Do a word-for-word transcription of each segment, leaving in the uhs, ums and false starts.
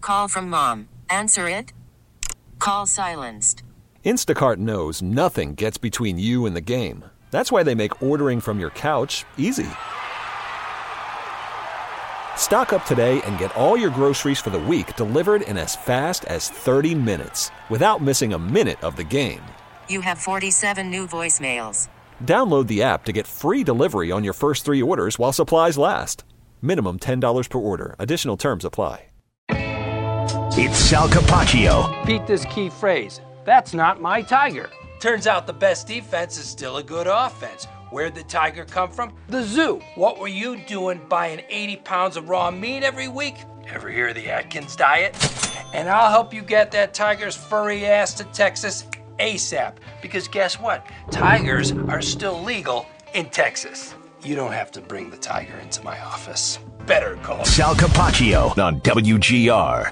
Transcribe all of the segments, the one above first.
Call from mom. Answer it. Call silenced. Instacart knows nothing gets between you and the game. That's why they make ordering from your couch easy. Stock up today and get all your groceries for the week delivered in as fast as thirty minutes without missing a minute of the game. You have forty-seven new voicemails. Download the app to get free delivery on your first three orders while supplies last. Minimum ten dollars per order. Additional terms apply. It's Sal Capaccio. Beat this key phrase. That's not my Tiger. Turns out the best defense is still a good offense. Where'd the Tiger come from? The zoo. What were you doing buying eighty pounds of raw meat every week? Ever hear of the Atkins diet? And I'll help you get that tiger's furry ass to Texas ASAP. Because guess what? Tigers are still legal in Texas. You don't have to bring the tiger into my office. Better call Sal Capaccio on W G R.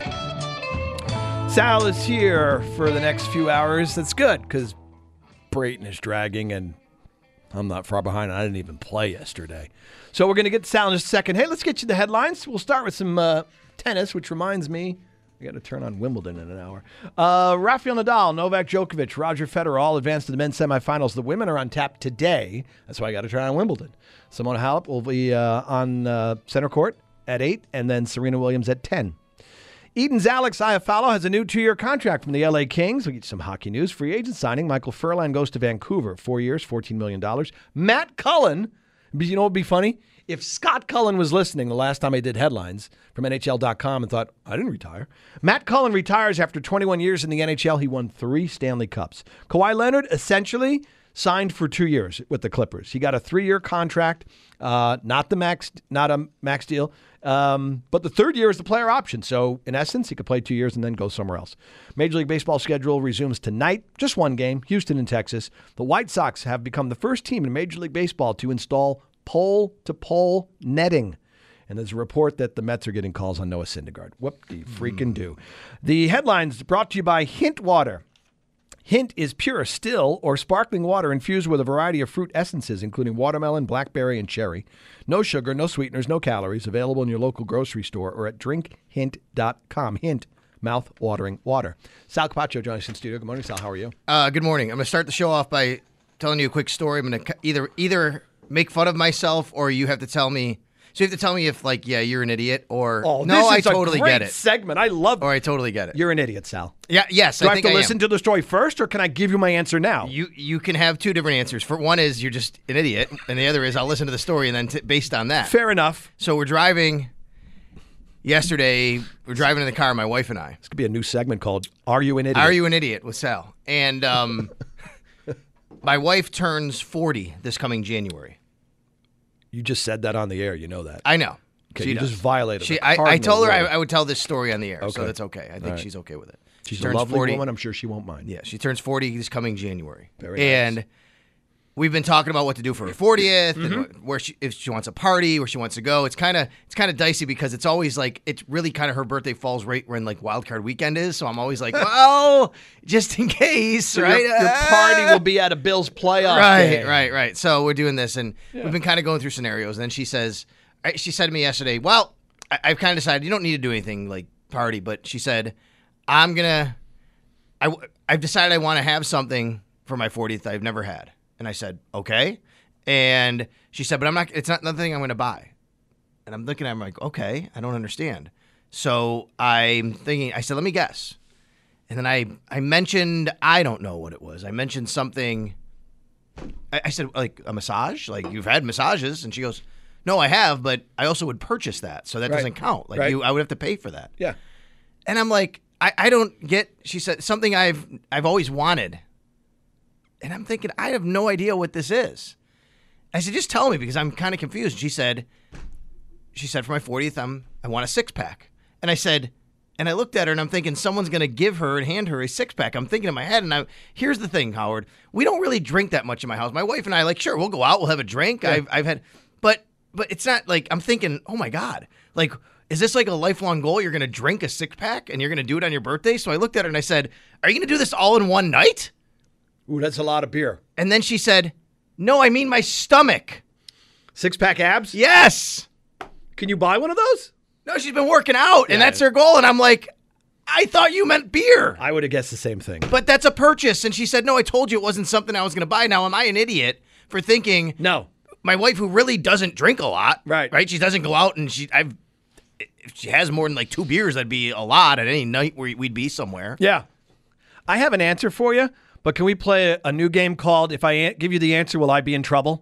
Sal is here for the next few hours. That's good because Brayton is dragging and I'm not far behind. I didn't even play yesterday. So we're going to get to Sal in just a second. Hey, let's get you the headlines. We'll start with some uh, tennis, which reminds me, I got to turn on Wimbledon in an hour. Uh, Rafael Nadal, Novak Djokovic, Roger Federer all advanced to the men's semifinals. The women are on tap today. That's why I got to turn on Wimbledon. Simona Halep will be uh, on uh, center court at eight, and then Serena Williams at ten. Eden's Alex Iafallo has a new two-year contract from the L A Kings. We get some hockey news. Free agent signing. Michael Furlan goes to Vancouver. Four years, fourteen million dollars. Matt Cullen, you know what would be funny? If Scott Cullen was listening the last time I did headlines from N H L dot com and thought, I didn't retire. Matt Cullen retires after twenty-one years in the N H L. He won three Stanley Cups. Kawhi Leonard essentially signed for two years with the Clippers. He got a three-year contract, uh, not the max, not a max deal, um, but the third year is the player option. So in essence, he could play two years and then go somewhere else. Major League Baseball schedule resumes tonight. Just one game, Houston and Texas. The White Sox have become the first team in Major League Baseball to install pole-to-pole netting. And there's a report that the Mets are getting calls on Noah Syndergaard. Whoop de freaking do. The headlines brought to you by Hint Water. Hint is pure, still, or sparkling water infused with a variety of fruit essences, including watermelon, blackberry, and cherry. No sugar, no sweeteners, no calories. Available in your local grocery store or at drink hint dot com. Hint, mouth-watering water. Sal Capaccio joining us in studio. Good morning, Sal. How are you? Uh, good morning. I'm going to start the show off by telling you a quick story. I'm going to either either make fun of myself or you have to tell me. So you have to tell me if, like, yeah, you're an idiot, or oh, no, this I is a totally great get it. Segment. I love it. Or I totally get it. You're an idiot, Sal. Yeah, yes, Do I, I have think to I listen am. to the story first, or can I give you my answer now? You you can have two different answers. For one is you're just an idiot, and the other is I'll listen to the story and then t- based on that. Fair enough. So we're driving. Yesterday, we're driving in the car, my wife and I. This could be a new segment called "Are You an Idiot?" Are you an idiot with Sal? And um, my wife turns forty this coming January. You just said that on the air. You know that. I know. Okay, she you does. just violated. She, the I, I told her I, rule. I would tell this story on the air, Okay. so that's okay. I think right. she's okay with it. She's She a turns lovely forty. woman. I'm sure she won't mind. Yeah, she turns forty this coming January. Very and nice. we've been talking about what to do for her fortieth, Mm-hmm. and where she, if she wants a party, where she wants to go. It's kind of it's kind of dicey because it's always like it's really kind of her birthday falls right when like wild card weekend is. So I'm always like, well, just in case, So right? Your, your party will be at a Bills playoff Right, game. right, right. So we're doing this, and we've been kind of going through scenarios. And then she says, she said to me yesterday, well, I, I've kind of decided you don't need to do anything like party, but she said, I'm gonna, I, I've decided I want to have something for my fortieth I've never had. And I said, okay. And she said, but I'm not, it's not nothing I'm going to buy. And I'm looking at her, I'm like, okay, I don't understand. So I'm thinking, I said, let me guess. And then I, I mentioned, I don't know what it was. I mentioned something. I, I said, like a massage? Like you've had massages? And she goes, no, I have, but I also would purchase that. So that Right. doesn't count. Like Right. you, I would have to pay for that. Yeah. And I'm like, I, I don't get, she said, something I've I've always wanted. And I'm thinking, I have no idea what this is. I said, just tell me because I'm kind of confused. She said, she said, for my fortieth, I'm, I want a six pack. And I said, and I looked at her and I'm thinking someone's going to give her and hand her a six pack. I'm thinking in my head, and I, here's the thing, Howard, we don't really drink that much in my house. My wife and I, like, sure, we'll go out, we'll have a drink. Yeah. I've, I've had, but, but it's not like, I'm thinking, oh my God, like, is this like a lifelong goal? You're going to drink a six pack and you're going to do it on your birthday? So I looked at her and I said, are you going to do this all in one night? Ooh, that's a lot of beer. And then she said, no, I mean my stomach. Six-pack abs? Yes. Can you buy one of those? No, she's been working out, and Yeah. that's her goal. And I'm like, I thought you meant beer. I would have guessed the same thing. But that's a purchase. And she said, no, I told you it wasn't something I was going to buy. Now, am I an idiot for thinking No. my wife, who really doesn't drink a lot, Right. right? She doesn't go out and she, I've, if she has more than like two beers, that'd be a lot at any night where we'd be somewhere. Yeah. I have an answer for you, but can we play a, a new game called If I an- Give You the Answer, Will I Be in Trouble?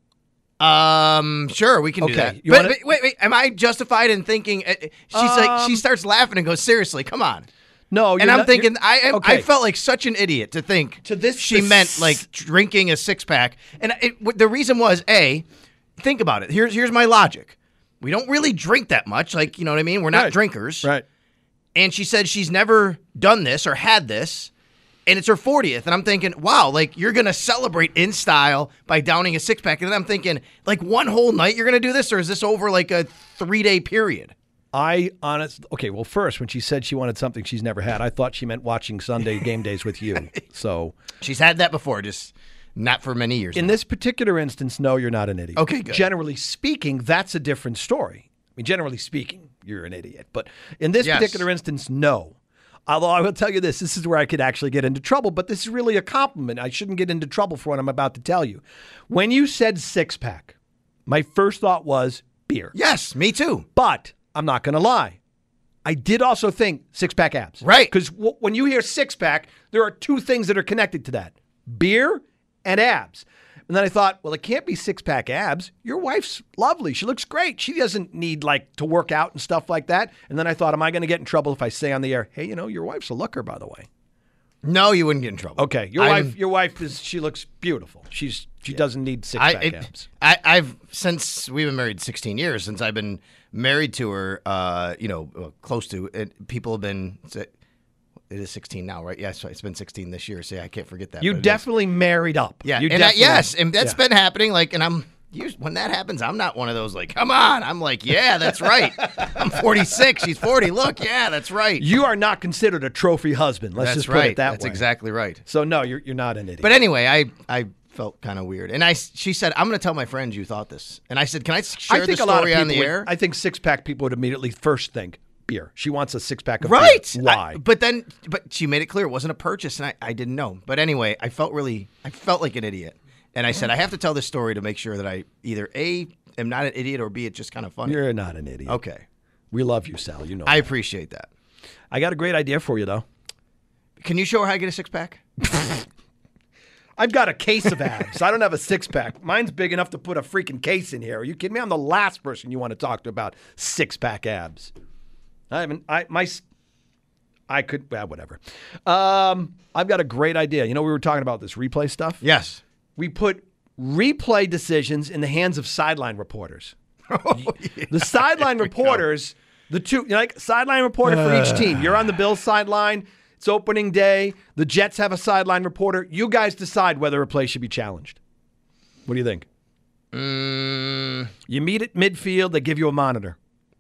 Um, sure, we can do Okay, that. you But, wanna- but wait, wait, am I justified in thinking? Uh, she's like, she Um, starts laughing and goes, "Seriously, come on." No, you're And I'm not- thinking, you're- I am, okay. I felt like such an idiot to think To this she spec- meant like drinking a six pack. And it, w- the reason was, A, think about it. Here's here's my logic. We don't really drink that much. Like, you know what I mean? We're not Right. drinkers. Right. And she said she's never done this or had this. And it's her fortieth. And I'm thinking, wow, like you're going to celebrate in style by downing a six pack. And then I'm thinking, like one whole night you're going to do this? Or is this over like a three day period? I honest. Okay, well, first, when she said she wanted something she's never had, I thought she meant watching Sunday game days with you. So She's had that before, just not for many years. in now. this particular instance, no, you're not an idiot. Okay, good. Generally speaking, that's a different story. I mean, generally speaking, you're an idiot. But in this Yes. particular instance, no. Although I will tell you this, this is where I could actually get into trouble, but this is really a compliment. I shouldn't get into trouble for what I'm about to tell you. When you said six-pack, my first thought was beer. Yes, me too. But I'm not going to lie. I did also think six-pack abs. Right. Because w- when you hear six-pack, there are two things that are connected to that. Beer and abs. And then I thought, well, it can't be six-pack abs. Your wife's lovely. She looks great. She doesn't need, like, to work out and stuff like that. And then I thought, am I going to get in trouble if I say on the air, hey, you know, your wife's a looker, by the way? No, you wouldn't get in trouble. Okay. Your I'm- wife your wife is, she looks beautiful. She's She doesn't need six-pack I, it- abs. I, I've since we've been married sixteen years. Since I've been married to her, uh, you know, well, close to it. People have been. It is sixteen now, right? Yes, it's been sixteen this year. See, I can't forget that. You but it is. definitely married up. yeah, You and I, definitely- yes, and that's yeah. been happening. Like, and I'm usually, when that happens, I'm not one of those like, come on. I'm like, yeah, that's right. I'm forty-six. She's forty. Look, yeah, that's right. You are not considered a trophy husband. Let's that's just put right. it that that's way. exactly right. So no, you're you're not an idiot. But anyway, I I felt kind of weird, and I she said, I'm going to tell my friends you thought this, and I said, can I share I think the a lot of story people on the would- air? I think six pack people would immediately first think beer. She wants a six pack of Right. beer. Why? I- but then, but she made it clear it wasn't a purchase, and I, I didn't know. But anyway, I felt really, I felt like an idiot. And I said, I have to tell this story to make sure that I either A, am not an idiot, or B, it's just kind of funny. You're not an idiot. Okay. We love you, Sal. You know. I that. appreciate that. I got a great idea for you, though. Can you show her how to get a six pack? I've got a case of abs. I don't have a six pack. Mine's big enough to put a freaking case in here. Are you kidding me? I'm the last person you want to talk to about six pack abs. I haven't. I my. I could. Well, whatever. Um, I've got a great idea. You know, we were talking about this replay stuff. Yes. We put replay decisions in the hands of sideline reporters. The sideline reporters, the two, you know, like sideline reporter for each team. You're on the Bills sideline. It's opening day. The Jets have a sideline reporter. You guys decide whether a play should be challenged. What do you think? Mm, You meet at midfield. They give you a monitor.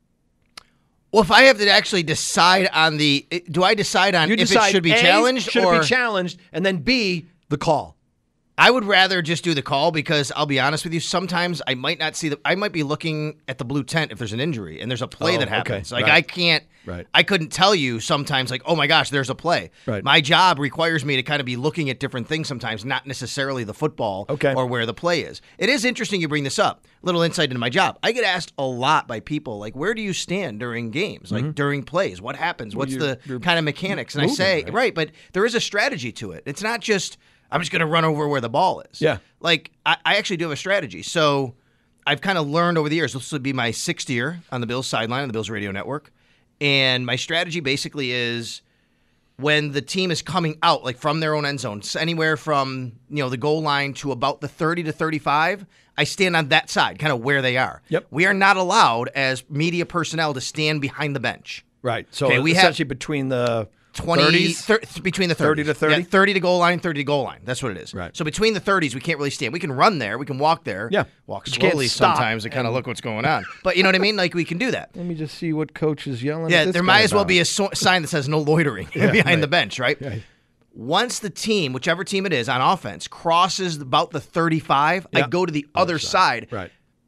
well, if I have to actually decide on the, do I decide on You if decide it should be A, challenged should or it be challenged, and then B, the call. I would rather just do the call because I'll be honest with you. Sometimes I might not see the. I might be looking at the blue tent if there's an injury and there's a play Oh, that okay. happens. Like Right. I can't. Right. I couldn't tell you sometimes. Like, oh my gosh, there's a play. Right. My job requires me to kind of be looking at different things sometimes, not necessarily the football Okay. or where the play is. It is interesting you bring this up. Little insight into my job. I get asked a lot by people like, where do you stand during games? Like during plays, what happens? What's you're- the you're kind of mechanics? And I moving, say, right? right, but there is a strategy to it. It's not just I'm just going to run over where the ball is. Yeah. Like, I, I actually do have a strategy. So I've kind of learned over the years, this would be my sixth year on the Bills sideline on the Bills radio network. And my strategy basically is when the team is coming out, like from their own end zone, so anywhere from, you know, the goal line to about the thirty to thirty-five, I stand on that side, kind of where they are. Yep. We are not allowed as media personnel to stand behind the bench. Right. So Okay, we have- essentially between the twenty thirties. thir- between the thirties. thirty to thirty? Yeah, thirty to goal line, thirty to goal line. That's what it is. Right. So between the thirties, we can't really stand. We can run there. We can walk there. Yeah. Walk But you can't slowly stop sometimes and kind of look what's going on. But you know what I mean? Like, we can do that. Let me just see what coach is yelling. Yeah, at this there guy might as well about. be a so- sign that says no loitering Yeah, behind right. the bench, right? Right. Once the team, whichever team it is on offense, crosses about the thirty-five, I Yeah. go to the other side. Right.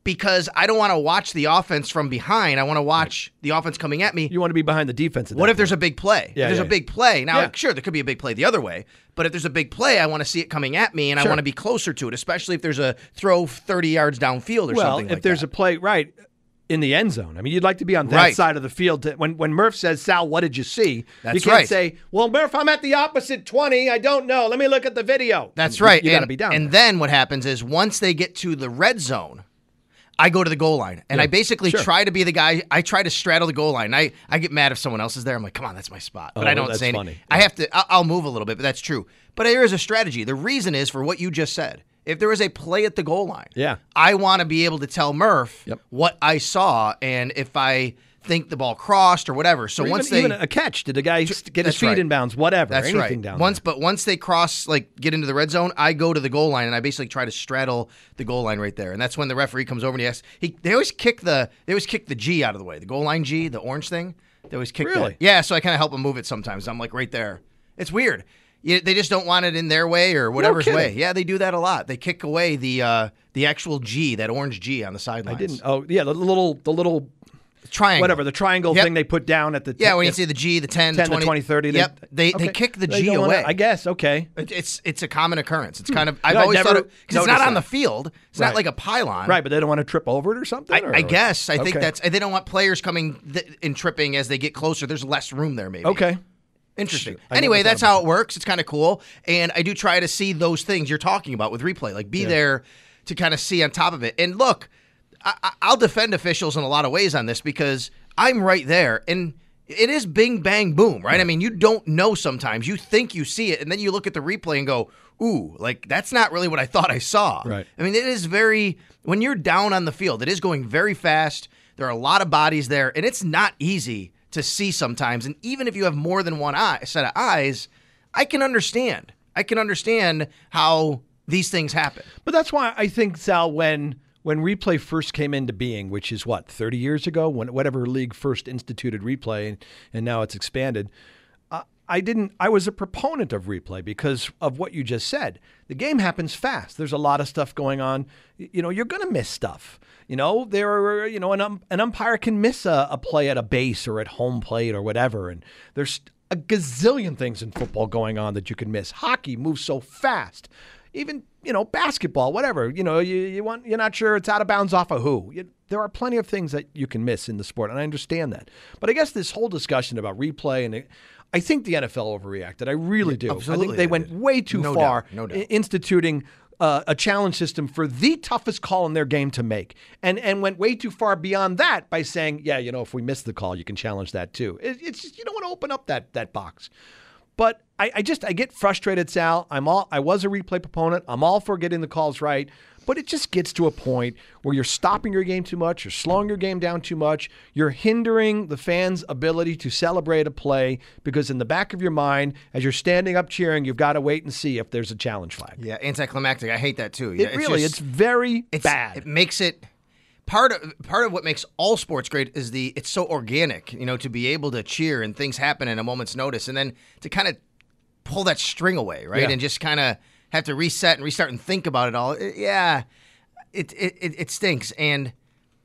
because I don't want to watch the offense from behind. I want to watch right. the offense coming at me. You want to be behind the defense. At what that if point. there's a big play? Yeah, if there's yeah. a big play. Now, Yeah. sure, there could be a big play the other way, but if there's a big play, I want to see it coming at me, and Sure. I want to be closer to it, especially if there's a throw thirty yards downfield or well, something if like there's that. a play, right, in the end zone. I mean, you'd like to be on that Right. side of the field. To, when, when Murph says, Sal, what did you see? That's you can't right. say, well, Murph, I'm at the opposite twenty. I don't know. Let me look at the video. That's You- right. You, got to and, be down And there. then what happens is once they get to the red zone, I go to the goal line, and Yeah. I basically Sure. try to be the guy. I try to straddle the goal line. I, I get mad if someone else is there. I'm like, come on, that's my spot. But Oh, I don't that's say funny. anything. I have to. I'll, I'll move a little bit, but that's true. But there is a strategy. The reason is for what you just said. If there is a play at the goal line, Yeah. I want to be able to tell Murph Yep. what I saw, and if I think the ball crossed or whatever. So Or once even, they even a catch, did the guy get his that's feet right. in bounds? Whatever, That's anything right. down Once, there. but once they cross, like get into the red zone, I go to the goal line and I basically try to straddle the goal line right there. And that's when the referee comes over and he asks. He they always kick the they always kick the G out of the way, the goal line G, the orange thing. They always kick Really? that. Yeah, so I kind of help them move it sometimes. I'm like right there. It's weird. You, they just don't want it in their way or whatever's kidding. way. Yeah, they do that a lot. They kick away the uh, the actual G, that orange G on the sidelines. I didn't. Oh, yeah, the little, the little, Triangle. whatever, the triangle Yep. thing they put down at the Yeah, when you yeah, see the G, the ten, ten, the twenty, the twenty, thirty. Yep, they okay. they kick the They G don't wanna- away. I guess. Okay. It- It's it's a common occurrence. It's kind of I've No, I always never thought it because it's not noticed on the that. field. It's Right. not like a pylon. Right, but they don't want to trip over it or something. I, or- I guess I think Okay. that's they don't want players coming th- and tripping as they get closer. There's less room there, maybe. okay. Interesting. I never Anyway, thought that's about how it works. It's kind of cool, and I do try to see those things you're talking about with replay. Like be there to kind of see on top of it. And look, I, I- I'll defend officials in a lot of ways on this because I'm right there, and it is bing bang boom, right? I mean, you don't know sometimes. You think you see it, and then you look at the replay and go, "Ooh, like that's not really what I thought I saw." Right. I mean, it is very when you're down on the field, it is going very fast. There are a lot of bodies there, and it's not easy to see sometimes. And even if you have more than one eye, set of eyes, I can understand. I can understand how these things happen. But that's why I think, Sal, when when replay first came into being, which is what, thirty years ago, when whatever league first instituted replay, and, and now it's expanded, uh, I didn't. I was a proponent of replay because of what you just said. The game happens fast. There's a lot of stuff going on. Y- You know, you're going to miss stuff. You know, there are, you know, an, um, an umpire can miss a, a play at a base or at home plate or whatever. And there's a gazillion things in football going on that you can miss. Hockey moves so fast. Even, you know, basketball, whatever. You know, you, you want, you're not sure it's out of bounds off of who. You, there are plenty of things that you can miss in the sport, and I understand that. But I guess this whole discussion about replay, and it, I think the N F L overreacted. I really do. absolutely I think they they went did. way too No far doubt, no doubt. in instituting uh, a challenge system for the toughest call in their game to make, and and went way too far beyond that by saying, yeah, you know, if we miss the call, you can challenge that too. It, it's just, you don't want to open up that that box. But I, I just I get frustrated, Sal. I'm all I was a replay proponent. I'm all for getting the calls right, but it just gets to a point where you're stopping your game too much, you're slowing your game down too much, you're hindering the fans' ability to celebrate a play because in the back of your mind, as you're standing up cheering, you've got to wait and see if there's a challenge flag. Yeah, anticlimactic. I hate that too. Yeah, It really, just- it's very it's, bad. It makes it part of part of what makes all sports great is the it's so organic. You know, to be able to cheer and things happen in a moment's notice, and then to kind of pull that string away, right, Yeah. and just kind of have to reset and restart and think about it all. It- yeah, it, it it it stinks. And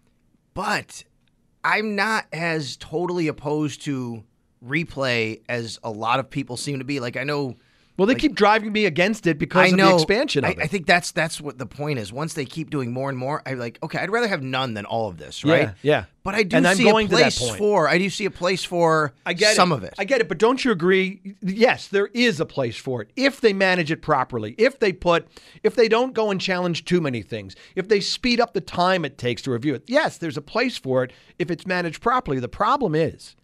but I'm not as totally opposed to replay as a lot of people seem to be. Like I know. well, they keep driving me against it because I of know. the expansion of I, it. I think that's that's what the point is. Once they keep doing more and more, I'm like, okay, I'd rather have none than all of this, right? Yeah, yeah. But I do And I'm see going a to that place point. for. I do see a place for I get some it. of it. I get it, but don't you agree? Yes, there is a place for it if they manage it properly. If they put, if they don't go and challenge too many things, if they speed up the time it takes to review it. Yes, there's a place for it if it's managed properly. The problem is,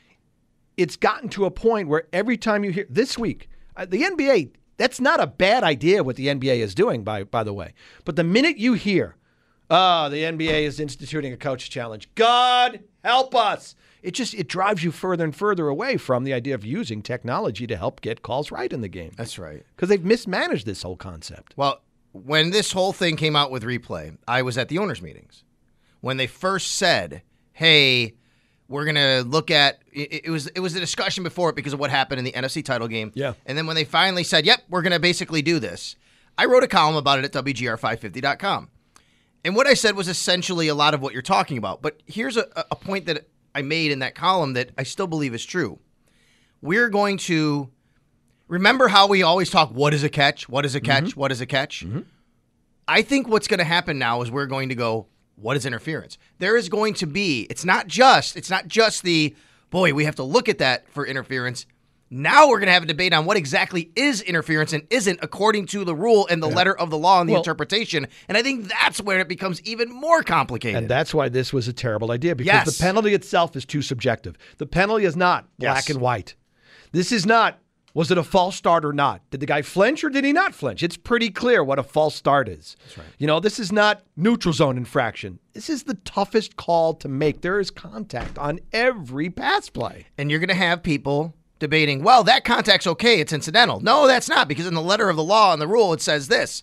it's gotten to a point where every time you hear this week, uh, the N B A. That's not a bad idea what the N B A is doing, by by the way. But the minute you hear, oh, the N B A is instituting a coach challenge, God help us. It just it drives you further and further away from the idea of using technology to help get calls right in the game. That's right. Because they've mismanaged this whole concept. Well, when this whole thing came out with replay, I was at the owners' meetings. When they first said, hey, we're going to look at it, it was it was a discussion before it because of what happened in the N F C title game. Yeah. And then when they finally said, yep, we're going to basically do this, I wrote a column about it at W G R five fifty dot com. And what I said was essentially a lot of what you're talking about. But here's a, a point that I made in that column that I still believe is true. We're going to remember how we always talk, what is a catch? What is a catch? Mm-hmm. What is a catch? Mm-hmm. I think what's going to happen now is we're going to go, what is interference? There is going to be, it's not just, it's not just the, boy, we have to look at that for interference. Now we're going to have a debate on what exactly is interference and isn't according to the rule and the yeah. letter of the law and the well, interpretation. And I think that's where it becomes even more complicated. And that's why this was a terrible idea, because yes. the penalty itself is too subjective. The penalty is not black yes. and white. This is not, was it a false start or not? Did the guy flinch or did he not flinch? It's pretty clear what a false start is. That's right. You know, this is not neutral zone infraction. This is the toughest call to make. There is contact on every pass play. And you're going to have people debating, well, that contact's okay, it's incidental. No, that's not, because in the letter of the law and the rule, it says this.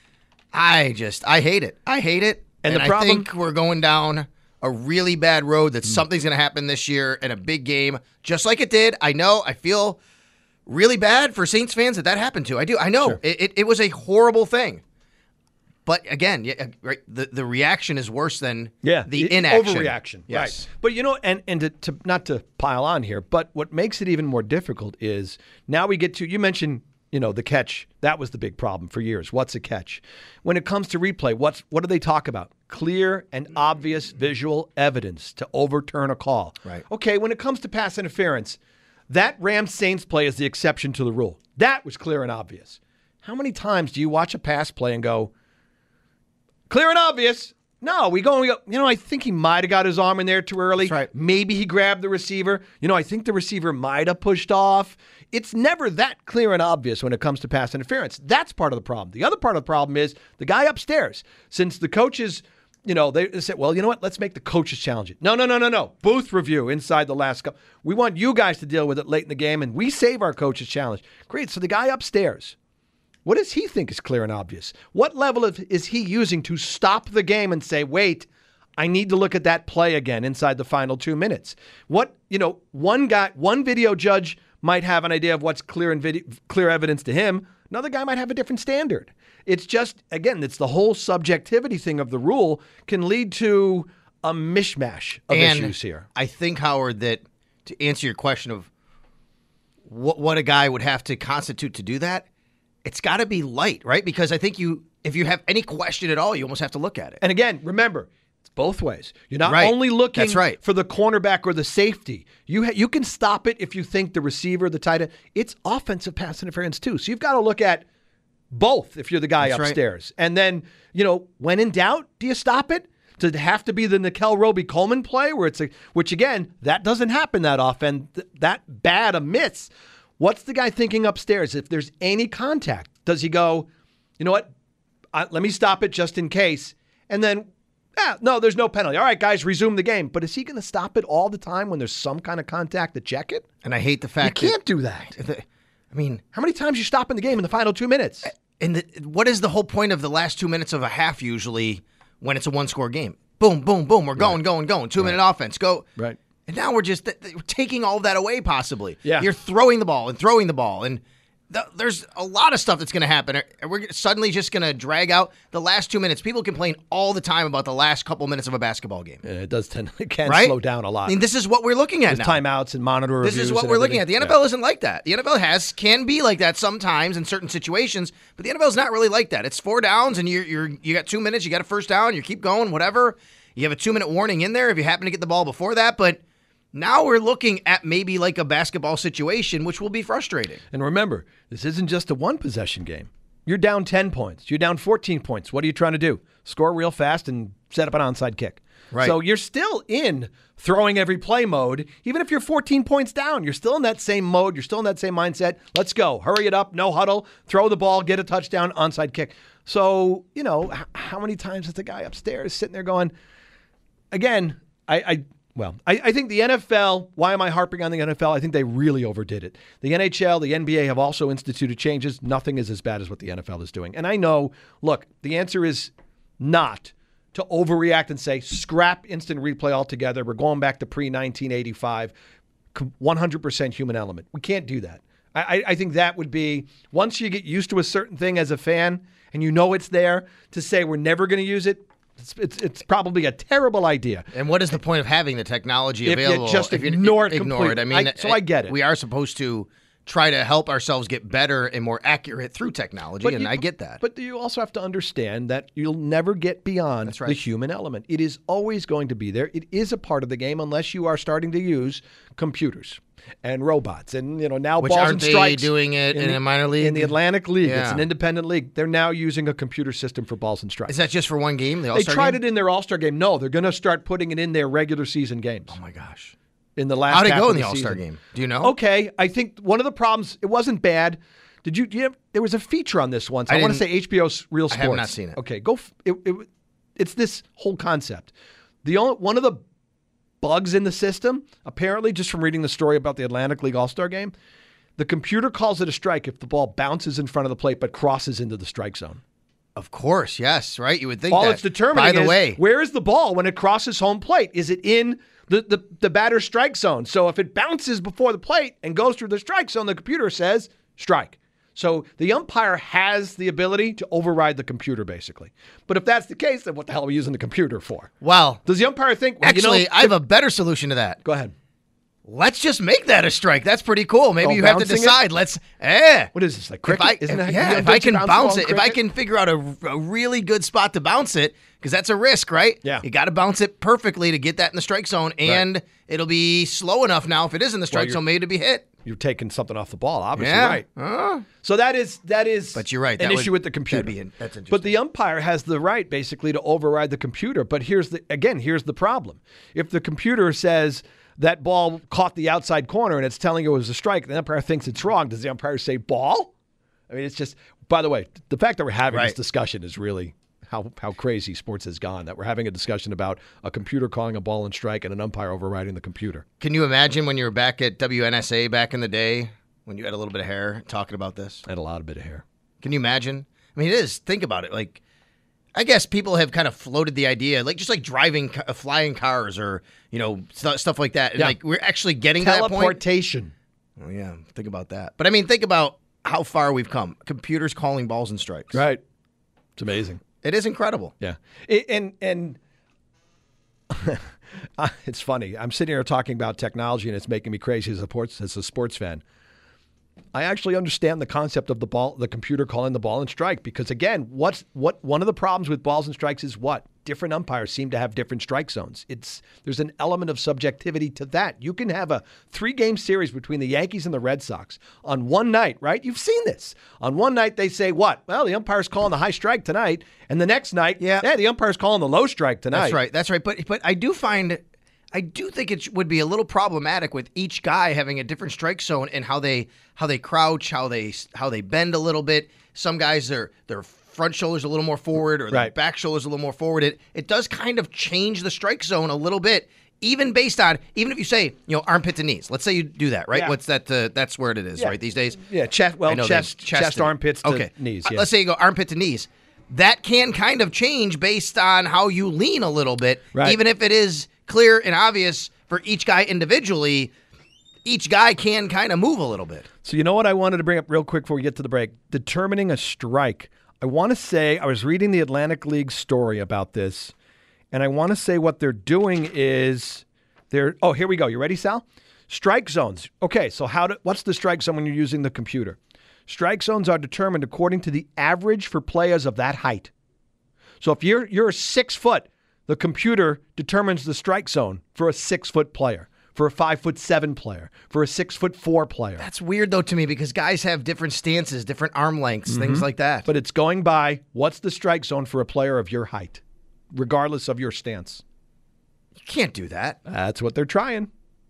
I just, I hate it. I hate it. And, and the problem, I think we're going down a really bad road that mm. something's going to happen this year in a big game, just like it did. I know, I feel really bad for Saints fans that that happened to. I do. I know. Sure. It, it, it was a horrible thing. But again, yeah, right, the, the reaction is worse than yeah, the inaction. Overreaction. Yes. Right. But, you know, and, and to, to not to pile on here, but what makes it even more difficult is now we get to, you mentioned, you know, the catch. That was the big problem for years. What's a catch? When it comes to replay, what's what do they talk about? Clear and obvious visual evidence to overturn a call. Right. Okay, when it comes to pass interference, that Rams-Saints play is the exception to the rule. That was clear and obvious. How many times do you watch a pass play and go, clear and obvious? No, we go and we go, you know, I think he might have got his arm in there too early. That's right. Maybe he grabbed the receiver. You know, I think the receiver might have pushed off. It's never that clear and obvious when it comes to pass interference. That's part of the problem. The other part of the problem is the guy upstairs. Since the coaches, you know, they said, well, you know what? Let's make the coaches challenge it. No, no, no, no, no. Booth review inside the last couple. We want you guys to deal with it late in the game, and we save our coaches challenge. Great. So the guy upstairs, what does he think is clear and obvious? What level of is he using to stop the game and say, wait, I need to look at that play again inside the final two minutes? What, you know, one guy, one video judge might have an idea of what's clear and video, clear evidence to him. Another guy might have a different standard. It's just, again, it's the whole subjectivity thing of the rule can lead to a mishmash of and issues here. I think, Howard, that to answer your question of what, what a guy would have to constitute to do that, it's got to be light, right? Because I think you, if you have any question at all, you almost have to look at it. And again, remember, it's both ways. You're not right. only looking That's right. for the cornerback or the safety. You ha- you can stop it if you think the receiver, the tight end, it's offensive pass interference too. So you've got to look at both if you're the guy That's upstairs. Right. And then, you know, when in doubt, do you stop it? Does it have to be the Nickel Roby-Coleman play where it's a, which again, that doesn't happen that often, th- that bad a miss. What's the guy thinking upstairs? If there's any contact, does he go, you know what, uh, let me stop it just in case. And then, ah, no, there's no penalty. All right, guys, resume the game. But is he going to stop it all the time when there's some kind of contact to check it? And I hate the fact you can't that, do that. The, I mean, how many times you stop in the game in the final two minutes? And the, what is the whole point of the last two minutes of a half usually when it's a one-score game? Boom, boom, boom. We're going, right. going, going. Two-minute right. offense. Go. Right. And now we're just we're taking all of that away, possibly. Yeah. You're throwing the ball and throwing the ball. And th- there's a lot of stuff that's going to happen. We're suddenly just going to drag out the last two minutes. People complain all the time about the last couple minutes of a basketball game. Yeah, it does tend it can right? slow down a lot. I mean, this is what we're looking at There's now. timeouts and monitor reviews. This is what and we're everything. looking at. The N F L yeah. isn't like that. The N F L has can be like that sometimes in certain situations, but the N F L is not really like that. It's four downs, and you're you're you got two minutes. You got a first down. You keep going, whatever. You have a two minute warning in there if you happen to get the ball before that, but. Now we're looking at maybe like a basketball situation, which will be frustrating. And remember, this isn't just a one-possession game. You're down ten points. You're down fourteen points. What are you trying to do? Score real fast and set up an onside kick. Right. So you're still in throwing every play mode. Even if you're fourteen points down, you're still in that same mode. You're still in that same mindset. Let's go. Hurry it up. No huddle. Throw the ball. Get a touchdown. Onside kick. So, you know, h- how many times is the guy upstairs sitting there going, again, I... I Well, I, I think the N F L, why am I harping on the N F L? I think they really overdid it. The N H L, the N B A have also instituted changes. Nothing is as bad as what the N F L is doing. And I know, look, the answer is not to overreact and say, scrap instant replay altogether. We're going back to pre nineteen eighty-five, one hundred percent human element. We can't do that. I, I think that would be, once you get used to a certain thing as a fan and you know it's there, to say we're never going to use it, It's, it's it's probably a terrible idea. And what is the point of having the technology If you available just if you ignore it ignore it? I completely. mean, I- so I get it. We are supposed to try to help ourselves get better and more accurate through technology, and you- I get that. But you also have to understand that you'll never get beyond That's right. the human element. It is always going to be there. It is a part of the game unless you are starting to use computers and robots. And, you know, now Which balls aren't and they strikes. doing it in the, a minor league? In the Atlantic League. It's Yeah. an independent league. They're now using a computer system for balls and strikes. Is that just for one game? The They All-Star tried game? it in their All-Star game. No, they're going to start putting it in their regular season games. Oh my gosh! In the last How'd it half go of in the the All-Star season. game? Do you know? Okay, I think one of the problems, it wasn't bad. Did you, do you have, there was a feature on this once. I, I want to say didn't- H B O's Real I Sports. have not seen it. Okay, go. f- It, it, it's this whole concept. The only, one of the bugs in the system, apparently, just from reading the story about the Atlantic League All-Star game, the computer calls it a strike if the ball bounces in front of the plate but crosses into the strike zone. Of course, yes, right? You would think All that. it's determining By the is way, where is the ball when it crosses home plate? Is it in the, the, the batter's strike zone? So if it bounces before the plate and goes through the strike zone, the computer says strike. So the umpire has the ability to override the computer, basically. But if that's the case, then what the hell are we using the computer for? well, Does the umpire think, well, actually, you know, I have a better solution to that. go ahead. Let's just make that a strike. That's pretty cool. Maybe Oh, you have to bouncing it? decide. Let's, eh. What is this, like If cricket? I, Isn't if, that, yeah, you know, if don't I you can bounce the bounce ball it, in if I cricket? can figure out a, a really good spot to bounce it, because that's a risk, right? Yeah. You got to bounce it perfectly to get that in the strike zone, and it'll be slow enough now if it is in the strike you're- zone, maybe to be hit. You're taking something off the ball, obviously, Yeah. right? Huh? So that is that is But you're right, an that issue would- with the computer. that'd be in- that's But interesting. the umpire has the right basically to override the computer. But here's the again, here's the problem. If the computer says that ball caught the outside corner and it's telling you it was a strike, the umpire thinks it's wrong. Does the umpire say ball? I mean, it's just, by the way, the fact that we're having this Right. discussion is really how how crazy sports has gone, that we're having a discussion about a computer calling a ball and strike and an umpire overriding the computer. Can you imagine when you were back at W N S A back in the day, when you had a little bit of hair, talking about this? I had a lot of bit of hair. Can you imagine? I mean, it is. Think about it. Like, I guess people have kind of floated the idea, like just like driving, ca- uh, flying cars, or you know, st- stuff like that. And Yeah. like we're actually getting to that point. Teleportation. Oh yeah, think about that. But I mean, think about how far we've come. Computers calling balls and strikes. Right. It's amazing. It is incredible. Yeah. It, and and uh, it's funny. I'm sitting here talking about technology and it's making me crazy as a sports as a sports fan. I actually understand the concept of the ball, the computer calling the ball and strike, because again, what's what one of the problems with balls and strikes is what? Different umpires seem to have different strike zones. It's there's an element of subjectivity to that. You can have a three-game series between the Yankees and the Red Sox on one night, right? You've seen this. On one night they say what? Well, the umpire's calling the high strike tonight, and the next night, Yeah. yeah, the umpire's calling the low strike tonight. That's right. That's right. But but I do find, I do think it would be a little problematic with each guy having a different strike zone and how they how they crouch, how they how they bend a little bit. Some guys their their front shoulders a little more forward, or their Right. back shoulders a little more forward. It it does kind of change the strike zone a little bit. Even based on, even if you say, you know, armpit to knees. Let's say you do that, right? Yeah. What's that? Uh, that's where it is, Yeah. right? These days. Yeah, chest, I well, know chest, they- chest, to- armpits to okay. knees. Uh, Yeah. Let's say you go armpit to knees. That can kind of change based on how you lean a little bit, Right. even if it is clear and obvious for each guy individually. Each guy can kind of move a little bit. So you know what I wanted to bring up real quick before we get to the break? Determining a strike. I want to say, I was reading the Atlantic League story about this, and I want to say what they're doing is they're, oh, here we go. You ready, Sal? Strike zones. Okay, so how do, what's the strike zone when you're using the computer? Strike zones are determined according to the average for players of that height. So if you're you're six foot, the computer determines the strike zone for a six foot player, for a five foot seven player, for a six foot four player. That's weird, though, to me, because guys have different stances, different arm lengths, things like that. But it's going by what's the strike zone for a player of your height, regardless of your stance. you can't do that. That's what they're trying.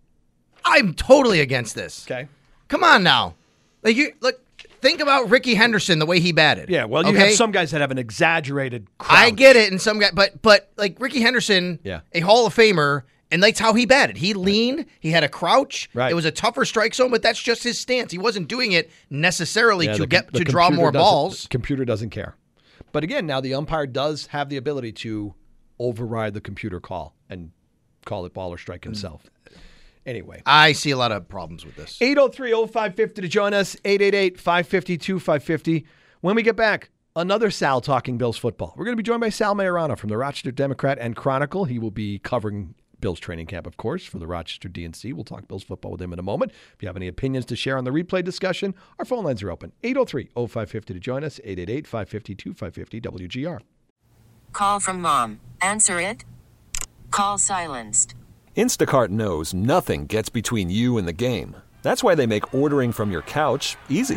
I'm totally against this. Okay. Come on now. Like you look, think about Ricky Henderson, the way he batted. Yeah, well, you okay? have some guys that have an exaggerated crouch. I get it, and some guy, but but like Ricky Henderson, Yeah. a Hall of Famer, and that's how he batted. He leaned, he had a crouch. Right. It was a tougher strike zone, but that's just his stance. He wasn't doing it necessarily Yeah, to the get com- the to draw computer more doesn't- balls. The computer doesn't care. But again, now the umpire does have the ability to override the computer call and call it ball or strike himself. Anyway. I see a lot of problems with this. eight oh three oh five five oh to join us, eight eight eight, five five two, five five oh. When we get back, another Sal talking Bills football. We're going to be joined by Sal Maiorana from the Rochester Democrat and Chronicle. He will be covering Bills training camp, of course, for the Rochester D N C. We'll talk Bills football with him in a moment. If you have any opinions to share on the replay discussion, our phone lines are open. eight oh three, oh five five oh to join us, eight eight eight, five five two, five five zero W G R. Call from mom. Answer it. Call silenced. Instacart knows nothing gets between you and the game. That's why they make ordering from your couch easy.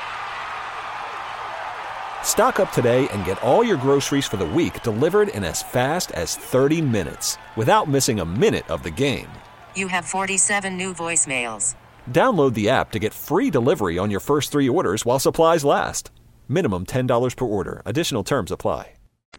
Stock up today and get all your groceries for the week delivered in as fast as thirty minutes without missing a minute of the game. You have forty-seven new voicemails. Download the app to get free delivery on your first three orders while supplies last. Minimum ten dollars per order. Additional terms apply.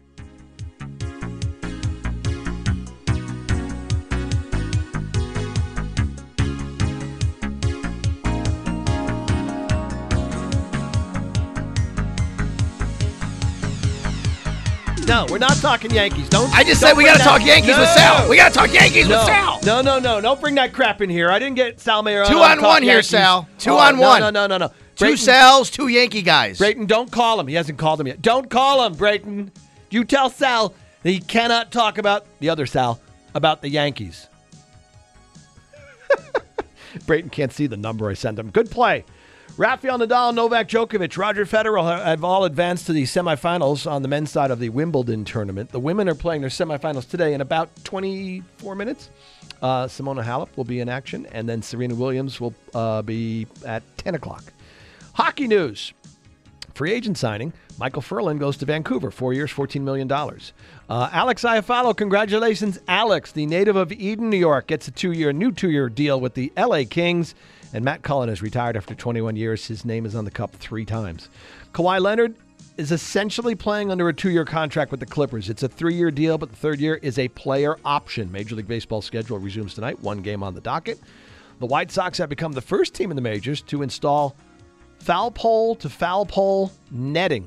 No, we're not talking Yankees. Don't. I just don't said we bring got to that- talk Yankees no. with Sal. We got to talk Yankees no. with Sal. No, no, no. Don't bring that crap in here. I didn't get Sal Maiorana. Two to on talk one here, Yankees. Sal. Two Oh, on no, one. No, no, no, no. Two Brayton, Sals, two Yankee guys. Brayton, don't call him. He hasn't called him yet. Don't call him, Brayton. You tell Sal that he cannot talk about the other Sal about the Yankees. Brayton can't see the number I sent him. Good play. Rafael Nadal, Novak Djokovic, Roger Federer have all advanced to the semifinals on the men's side of the Wimbledon tournament. The women are playing their semifinals today in about twenty-four minutes. Uh, Simona Halep will be in action, and then Serena Williams will uh, be at ten o'clock. Hockey news. Free agent signing. Michael Furlan goes to Vancouver. Four years, fourteen million dollars. Uh, Alex Iafallo, congratulations. Alex, the native of Eden, New York, gets a two-year, new two-year deal with the L A Kings. And Matt Cullen has retired after twenty-one years. His name is on the cup three times. Kawhi Leonard is essentially playing under a two-year contract with the Clippers. It's a three-year deal, but the third year is a player option. Major League Baseball schedule resumes tonight. One game on the docket. The White Sox have become the first team in the majors to install foul pole to foul pole netting.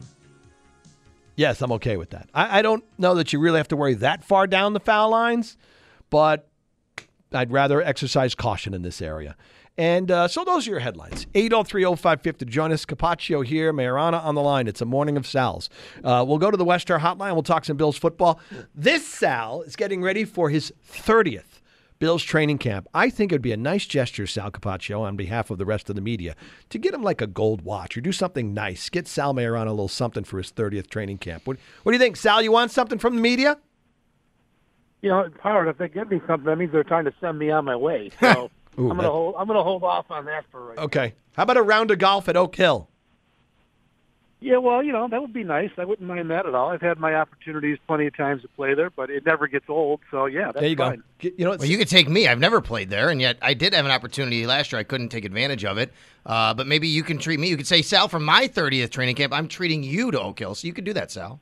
Yes, I'm okay with that. I, I don't know that you really have to worry that far down the foul lines, but I'd rather exercise caution in this area. And uh, so those are your headlines. eight oh three, oh five five oh to join us. Capaccio here, Maiorana on the line. It's a morning of Sal's. Uh, we'll go to the Westar Hotline. We'll talk some Bills football. This Sal is getting ready for his thirtieth Bills training camp. I think it would be a nice gesture, Sal Capaccio, on behalf of the rest of the media, to get him like a gold watch or do something nice. Get Sal Maiorana a little something for his thirtieth training camp. What, what do you think, Sal? You want something from the media? You know, Howard, if they give me something, that means they're trying to send me on my way. So Ooh, I'm that- gonna hold. I'm gonna hold off on that for right now. Okay. How about a round of golf at Oak Hill? Yeah, well, you know, that would be nice. I wouldn't mind that at all. I've had my opportunities plenty of times to play there, but it never gets old. So yeah, that's There you fine. go. Get- You know, Well, you could take me. I've never played there, and yet I did have an opportunity last year. I couldn't take advantage of it. Uh, but maybe you can treat me. You could say, Sal, for my thirtieth training camp, I'm treating you to Oak Hill. So you could do that, Sal.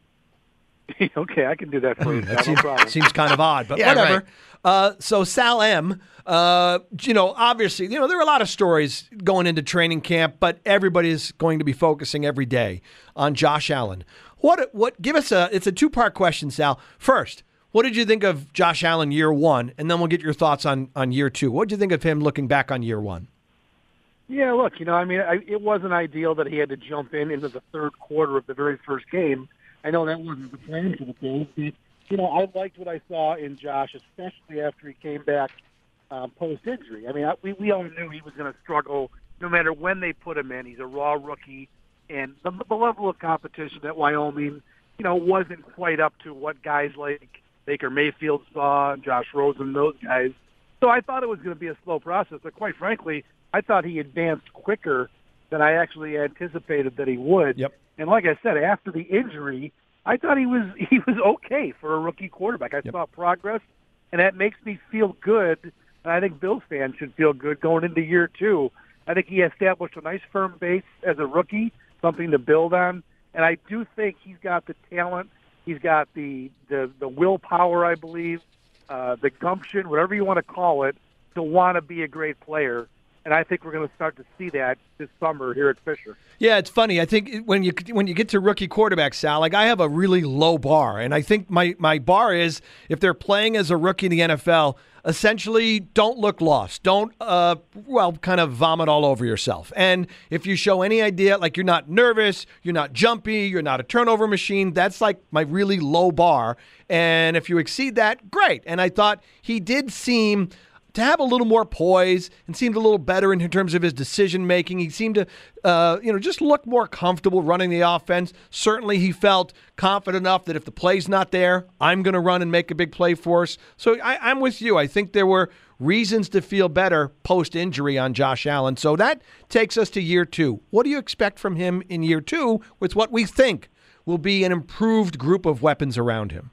Okay, I can do that for you. that no seems, problem. seems kind of odd, but Yeah, whatever. right. Uh, so Sal M, uh, you know, obviously, you know, there are a lot of stories going into training camp, but everybody's going to be focusing every day on Josh Allen. What? What? Give us a. It's a two-part question, Sal. First, what did you think of Josh Allen year one, and then we'll get your thoughts on on year two. What did you think of him looking back on year one? Yeah, look, you know, I mean, I, it wasn't ideal that he had to jump in into the third quarter of the very first game. I know that wasn't the plan for the Bills, but, you know, I liked what I saw in Josh, especially after he came back um, post-injury. I mean, I, we, we all knew he was going to struggle no matter when they put him in. He's a raw rookie, and the, the level of competition at Wyoming, you know, wasn't quite up to what guys like Baker Mayfield saw, Josh Rosen, those guys. So I thought it was going to be a slow process, but quite frankly, I thought he advanced quicker than I actually anticipated that he would. Yep. And like I said, after the injury, I thought he was he was okay for a rookie quarterback. I Yep. saw progress, and that makes me feel good. And I think Bills fans should feel good going into year two. I think he established a nice firm base as a rookie, something to build on. And I do think he's got the talent. He's got the the, the willpower, I believe, uh, the gumption, whatever you want to call it, to want to be a great player. And I think we're going to start to see that this summer here at Fisher. Yeah, it's funny. I think when you when you get to rookie quarterbacks, Sal, like I have a really low bar. And I think my, my bar is if they're playing as a rookie in the N F L, essentially don't look lost. Don't, uh, well, kind of vomit all over yourself. And if you show any idea, like you're not nervous, you're not jumpy, you're not a turnover machine, that's like my really low bar. And if you exceed that, great. And I thought he did seem to have a little more poise and seemed a little better in terms of his decision making. He seemed to, uh, you know, just look more comfortable running the offense. Certainly, he felt confident enough that if the play's not there, I'm going to run and make a big play for us. So I, I'm with you. I think there were reasons to feel better post injury on Josh Allen. So that takes us to year two. What do you expect from him in year two with what we think will be an improved group of weapons around him?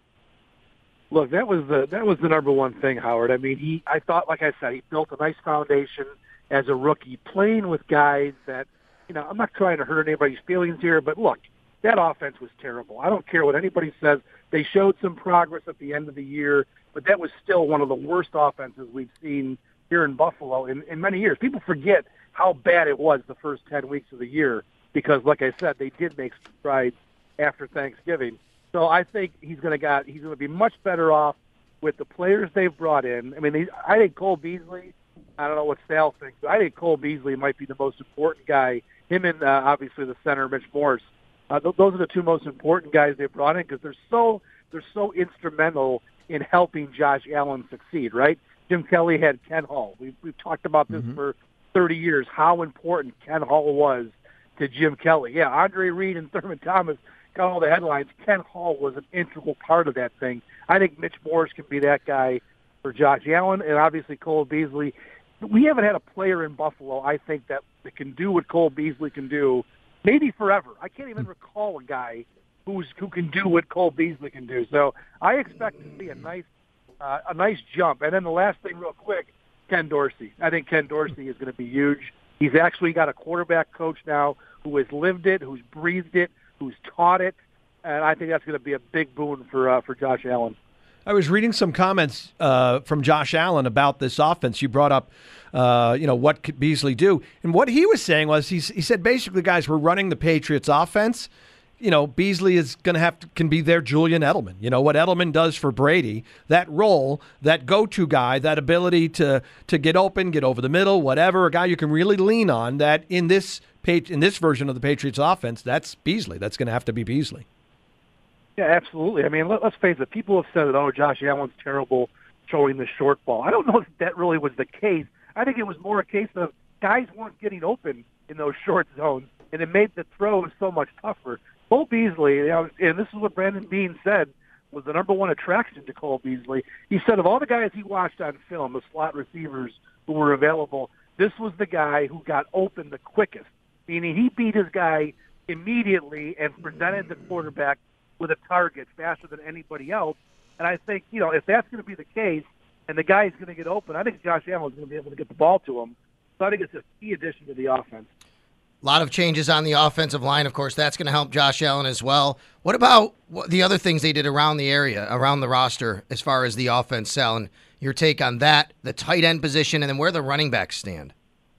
Look, that was the that was the number one thing, Howard. I mean, he I thought, like I said, he built a nice foundation as a rookie, playing with guys that, you know, I'm not trying to hurt anybody's feelings here, but look, that offense was terrible. I don't care what anybody says. They showed some progress at the end of the year, but that was still one of the worst offenses we've seen here in Buffalo in, in many years. People forget how bad it was the first ten weeks of the year because, like I said, they did make strides after Thanksgiving. So I think he's going to got he's going to be much better off with the players they've brought in. I mean, they, I think Cole Beasley. I don't know what Sal thinks, but I think Cole Beasley might be the most important guy. Him and uh, obviously the center Mitch Morse. Uh, th- those are the two most important guys they brought in because they're so they're so instrumental in helping Josh Allen succeed. Right? Jim Kelly had Ken Hall. We've we've talked about this mm-hmm. for thirty years. How important Ken Hall was to Jim Kelly. Yeah, Andre Reed and Thurman Thomas got all the headlines. Ken Hall was an integral part of that thing. I think Mitch Morse can be that guy for Josh Allen, and obviously Cole Beasley. We haven't had a player in Buffalo, I think, that, that can do what Cole Beasley can do, maybe forever. I can't even recall a guy who's who can do what Cole Beasley can do. So I expect to see a nice uh, a nice jump. And then the last thing real quick, Ken Dorsey. I think Ken Dorsey is going to be huge. He's actually got a quarterback coach now who has lived it, who's breathed it, who's taught it, and I think that's going to be a big boon for uh, for Josh Allen. I was reading some comments uh, from Josh Allen about this offense. You brought up, uh, you know, what could Beasley do, and what he was saying was he he said basically, guys, we're running the Patriots offense. You know, Beasley is going to have to can be their Julian Edelman. You know what Edelman does for Brady, that role, that go-to guy, that ability to to get open, get over the middle, whatever, a guy you can really lean on. That in this in this version of the Patriots offense, that's Beasley. That's going to have to be Beasley. Yeah, absolutely. I mean, let, let's face it. People have said that, oh, Josh Allen's terrible throwing the short ball. I don't know if that really was the case. I think it was more a case of guys weren't getting open in those short zones, and it made the throws so much tougher. Cole Beasley, you know, and this is what Brandon Beane said, was the number one attraction to Cole Beasley. He said of all the guys he watched on film, the slot receivers who were available, this was the guy who got open the quickest. Meaning he beat his guy immediately and presented the quarterback with a target faster than anybody else. And I think, you know, if that's going to be the case and the guy's going to get open, I think Josh Allen is going to be able to get the ball to him. So I think it's a key addition to the offense. A lot of changes on the offensive line. Of course, that's going to help Josh Allen as well. What about the other things they did around the area, around the roster, as far as the offense, Sal, and your take on that, the tight end position, and then where the running backs stand?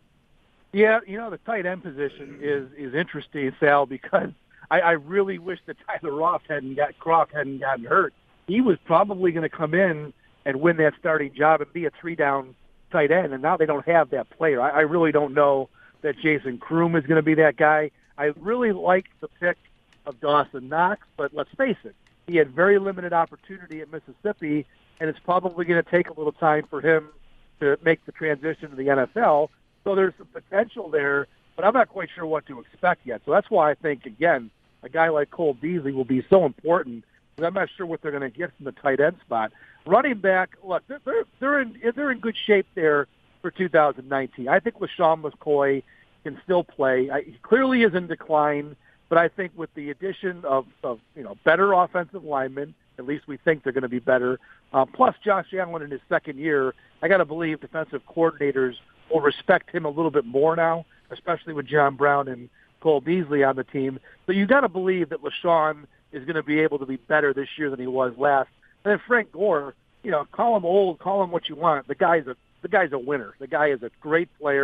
Yeah, you know, the tight end position is is interesting, Sal, because I, I really wish that Tyler Roth hadn't got Croft hadn't gotten hurt. He was probably going to come in and win that starting job and be a three-down tight end, and now they don't have that player. I, I really don't know that Jason Kroom is going to be that guy. I really like the pick of Dawson Knox, but let's face it, he had very limited opportunity at Mississippi, and it's probably going to take a little time for him to make the transition to the N F L. So there's some potential there, but I'm not quite sure what to expect yet. So that's why I think, again, a guy like Cole Beasley will be so important, because I'm not sure what they're going to get from the tight end spot. Running back, look, they're, they're, they're, in, they're in good shape there for two thousand nineteen. I think LaShawn McCoy can still play. I, he clearly is in decline, but I think with the addition of, of you know better offensive linemen, at least we think they're going to be better, uh, plus Josh Allen in his second year, I got to believe defensive coordinators will respect him a little bit more now, especially with John Brown and Cole Beasley on the team. So you got to believe that LaShawn is going to be able to be better this year than he was last. And then Frank Gore, you know, call him old, call him what you want. The guy's a the guy's a winner. The guy is a great player.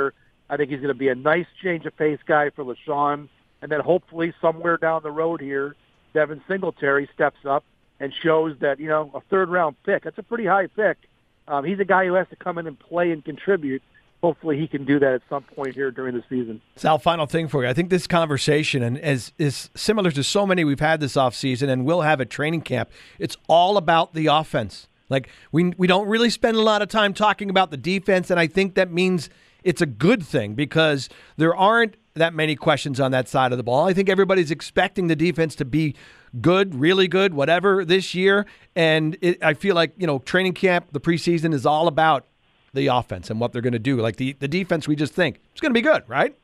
I think he's going to be a nice change of pace guy for LaShawn. And then hopefully somewhere down the road here, Devin Singletary steps up and shows that, you know, a third-round pick, that's a pretty high pick. Um, he's a guy who has to come in and play and contribute. Hopefully he can do that at some point here during the season. Sal, final thing for you. I think this conversation and is, is similar to so many we've had this offseason and will have at training camp. It's all about the offense. Like, we we don't really spend a lot of time talking about the defense, and I think that means it's a good thing because there aren't that many questions on that side of the ball. I think everybody's expecting the defense to be good, really good, whatever this year, and it, I feel like, you know, training camp, the preseason is all about the offense and what they're going to do. Like the, the defense, we just think it's going to be good, right?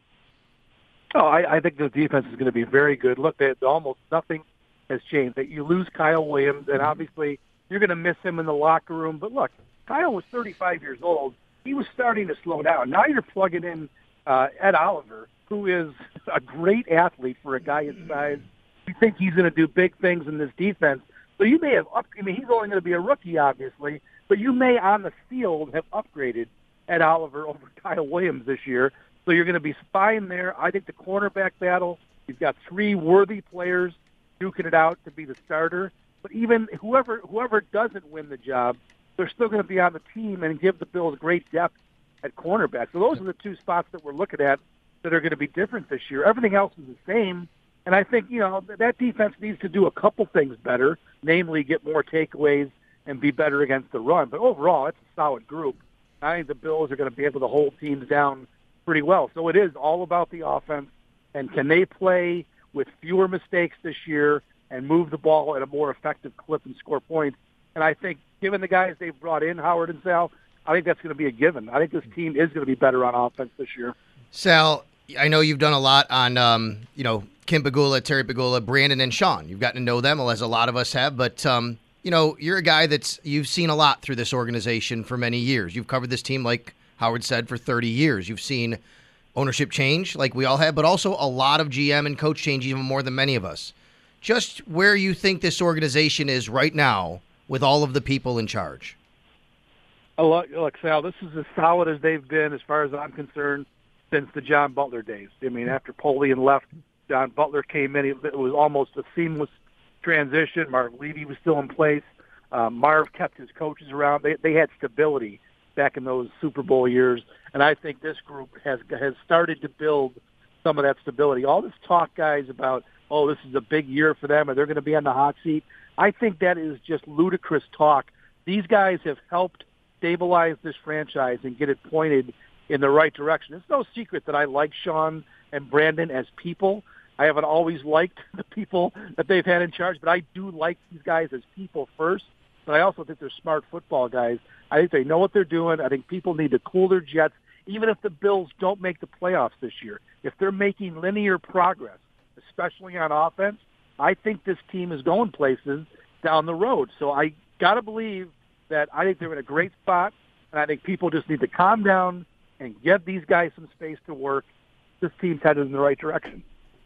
Oh, I, I think the defense is going to be very good. Look, they, almost nothing has changed. That you lose Kyle Williams, and obviously you're going to miss him in the locker room. But look, Kyle was thirty-five years old. He was starting to slow down. Now you're plugging in uh, Ed Oliver, who is a great athlete for a guy his size. You think he's going to do big things in this defense. So you may have up. I mean, he's only going to be a rookie, obviously, but you may on the field have upgraded Ed Oliver over Kyle Williams this year. So you're going to be fine there. I think the cornerback battle, you've got three worthy players duking it out to be the starter. But even whoever whoever doesn't win the job, they're still going to be on the team and give the Bills great depth at cornerback. So those are the two spots that we're looking at that are going to be different this year. Everything else is the same. And I think, you know, that defense needs to do a couple things better, namely get more takeaways and be better against the run. But overall, it's a solid group. I think the Bills are going to be able to hold teams down pretty well. So it is all about the offense. And can they play with fewer mistakes this year and move the ball at a more effective clip and score points? And I think, given the guys they've brought in, Howard and Sal, I think that's going to be a given. I think this team is going to be better on offense this year. Sal, I know you've done a lot on, um, you know, Kim Pegula, Terry Pegula, Brandon, and Sean. You've gotten to know them, as a lot of us have. But, um, you know, you're a guy that's you've seen a lot through this organization for many years. You've covered this team, like Howard said, for thirty years. You've seen ownership change, like we all have, but also a lot of G M and coach change, even more than many of us. Just where you think this organization is right now with all of the people in charge. Oh, look, look, Sal, this is as solid as they've been, as far as I'm concerned, since the John Butler days. I mean, after Polian left, John Butler came in. It was almost a seamless transition. Marv Levy was still in place. Uh, Marv kept his coaches around. They they had stability back in those Super Bowl years, and I think this group has has started to build some of that stability. All this talk, guys, about, oh, this is a big year for them, and they're going to be on the hot seat, I think that is just ludicrous talk. These guys have helped stabilize this franchise and get it pointed in the right direction. It's no secret that I like Sean and Brandon as people. I haven't always liked the people that they've had in charge, but I do like these guys as people first. But I also think they're smart football guys. I think they know what they're doing. I think people need to cool their jets, even if the Bills don't make the playoffs this year. If they're making linear progress, especially on offense, I think this team is going places down the road. So I got to believe that I think they're in a great spot, and I think people just need to calm down and give these guys some space to work. This team's headed in the right direction.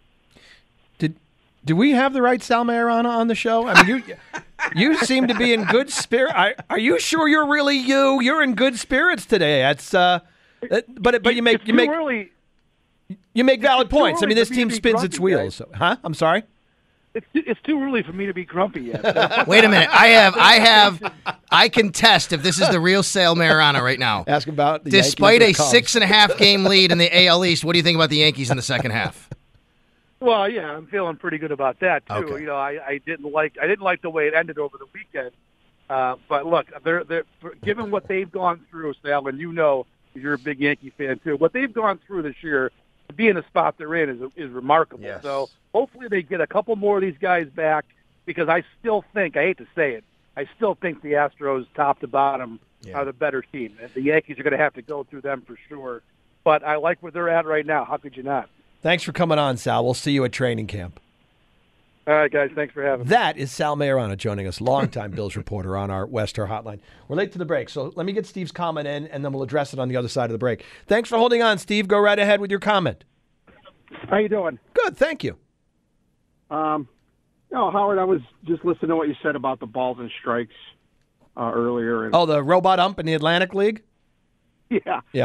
Did do we have the right Sal Mayorana on the show? I mean, you you seem to be in good spirit. Are, are you sure you're really you? You're in good spirits today. That's uh, that, but but you make it's you make early. you make valid points. I mean, this for me team to be spins grumpy, its wheels. guys. Huh? I'm sorry. It's too, it's too early for me to be grumpy yet. Wait a minute. I have, I have, I can test if this is the real Sal Mayorana right now. Ask about the Despite Yankees a or Cubs. six and a half game lead in the A L East, what do you think about the Yankees in the second half? Well, yeah, I'm feeling pretty good about that too. Okay. You know, I, I didn't like I didn't like the way it ended over the weekend. Uh, but look, they're they're given what they've gone through, Sal, and you know you're a big Yankee fan too. What they've gone through this year, to be in the spot they're in is is remarkable. Yes. So hopefully they get a couple more of these guys back, because I still think, I hate to say it, I still think the Astros, top to bottom, Yeah. are the better team. And the Yankees are going to have to go through them for sure. But I like where they're at right now. How could you not? Thanks for coming on, Sal. We'll see you at training camp. All right, guys. Thanks for having me. That is Sal Mayorana joining us, longtime Bills reporter on our Wester hotline. We're late to the break, so let me get Steve's comment in, and then we'll address it on the other side of the break. Thanks for holding on, Steve. Go right ahead with your comment. How you doing? Good, thank you. Um, no, Howard, I was just listening to what you said about the balls and strikes uh, earlier. And, Oh, the robot ump in the Atlantic League? yeah. Yeah.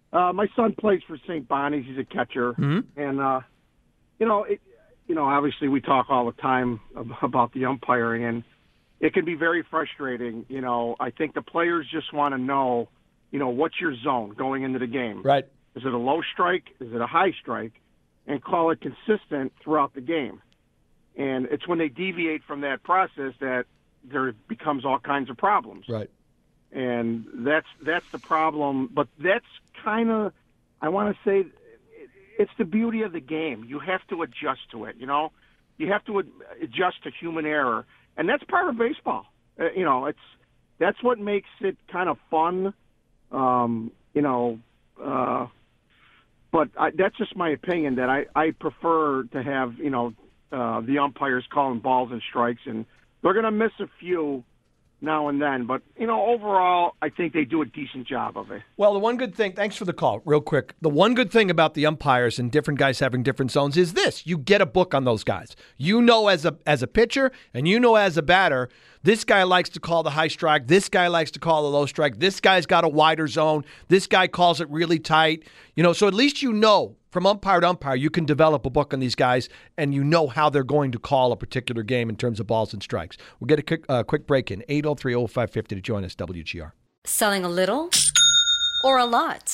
Uh, my son plays for Saint Bonnie's. He's a catcher, Mhm. and uh, you know, it, you know, obviously we talk all the time about the umpiring, and it can be very frustrating. You know, I think the players just want to know, you know, what's your zone going into the game. Right. Is it a low strike? Is it a high strike? And call it consistent throughout the game. And it's when they deviate from that process that there becomes all kinds of problems. Right. And that's that's the problem. But that's kind of, I want to say, it's the beauty of the game. You have to adjust to it, you know? You have to adjust to human error. And that's part of baseball. Uh, you know, it's that's what makes it kind of fun, um, you know, uh, but I, that's just my opinion, that I, I prefer to have, you know, uh, the umpires calling balls and strikes, and they're going to miss a few now and then. But, you know, overall, I think they do a decent job of it. Well, the one good thing, thanks for the call, real quick. The one good thing about the umpires and different guys having different zones is this. You get a book on those guys. You know as a as a pitcher and you know as a batter, this guy likes to call the high strike. This guy likes to call the low strike. This guy's got a wider zone. This guy calls it really tight. You know, so at least you know from umpire to umpire, you can develop a book on these guys and you know how they're going to call a particular game in terms of balls and strikes. We'll get a quick, uh, quick break in. eight oh three oh five five oh to join us, W G R. Selling a little or a lot?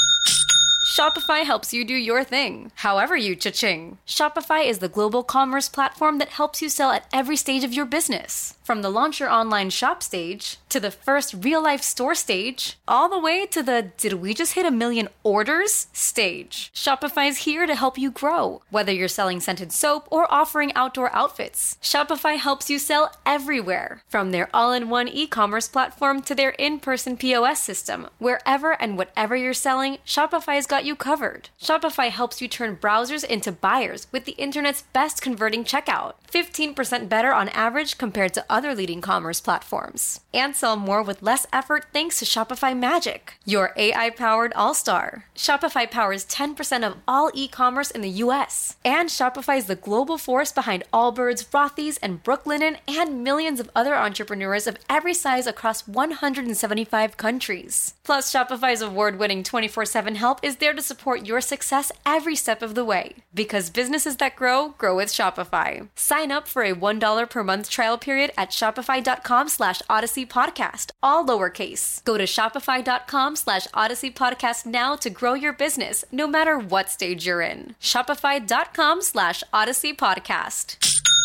Shopify helps you do your thing, however you cha-ching. Shopify is the global commerce platform that helps you sell at every stage of your business. From the launch your online shop stage, to the first real-life store stage, all the way to the did we just hit a million orders stage. Shopify's here to help you grow. Whether you're selling scented soap or offering outdoor outfits, Shopify helps you sell everywhere. From their all-in-one e-commerce platform to their in-person P O S system, wherever and whatever you're selling, Shopify's got you covered. Shopify helps you turn browsers into buyers with the internet's best converting checkout. fifteen percent better on average compared to other leading commerce platforms. And sell more with less effort thanks to Shopify Magic, your A I-powered all-star. Shopify powers ten percent of all e-commerce in the U S. And Shopify is the global force behind Allbirds, Rothy's, and Brooklinen, and millions of other entrepreneurs of every size across one hundred seventy-five countries. Plus, Shopify's award-winning twenty-four seven help is there to support your success every step of the way. Because businesses that grow, grow with Shopify. Sign up for a one dollar per month trial period at shopify.com slash Odyssey Podcast, all lowercase. Go to shopify.com slash Odyssey Podcast now to grow your business, no matter what stage you're in. Shopify.com slash Odyssey Podcast.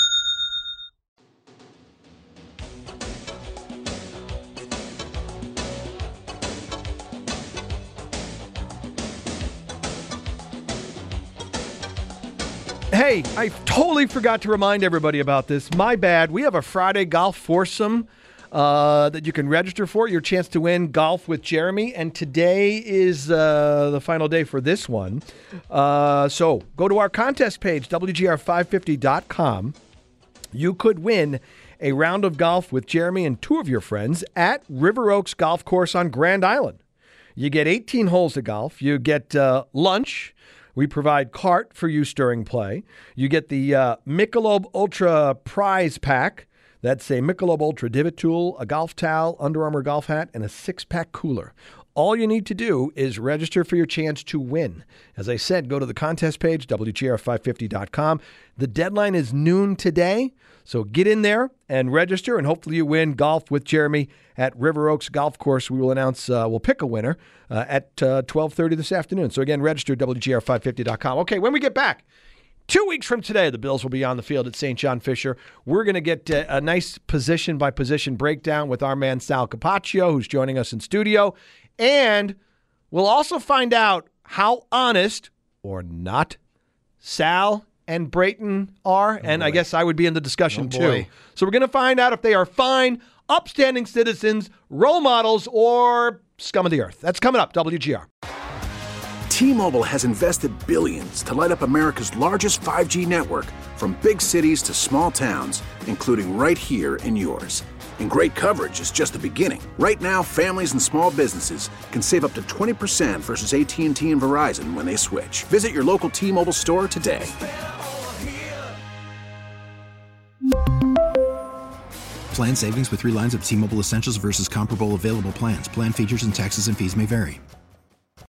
Hey, I totally forgot to remind everybody about this. My bad. We have a Friday golf foursome uh, that you can register for. Your chance to win Golf with Jeremy. And today is uh, the final day for this one. Uh, so go to our contest page, W G R five fifty dot com. You could win a round of golf with Jeremy and two of your friends at River Oaks Golf Course on Grand Island. You get eighteen holes of golf. You get uh, lunch. We provide cart for use during play. You get the uh, Michelob Ultra prize pack. That's a Michelob Ultra divot tool, a golf towel, Under Armour golf hat, and a six-pack cooler. All you need to do is register for your chance to win. As I said, go to the contest page, W G R five fifty dot com. The deadline is noon today, so get in there and register, and hopefully you win Golf with Jeremy at River Oaks Golf Course. We will announce, uh, we'll pick a winner uh, at uh, twelve thirty this afternoon. So again, register, W G R five fifty dot com. Okay, when we get back, two weeks from today, the Bills will be on the field at Saint John Fisher. We're going to get uh, a nice position-by-position breakdown with our man Sal Capaccio, who's joining us in studio. And we'll also find out how honest or not Sal and Brayton are. Oh, and boy. I guess I would be in the discussion, oh, too. So we're going to find out if they are fine, upstanding citizens, role models, or scum of the earth. That's coming up, W G R. T-Mobile has invested billions to light up America's largest five G network, from big cities to small towns, including right here in yours. And great coverage is just the beginning. Right now, families and small businesses can save up to twenty percent versus A T and T and Verizon when they switch. Visit your local T-Mobile store today. Plan savings with three lines of T-Mobile Essentials versus comparable available plans. Plan features and taxes and fees may vary.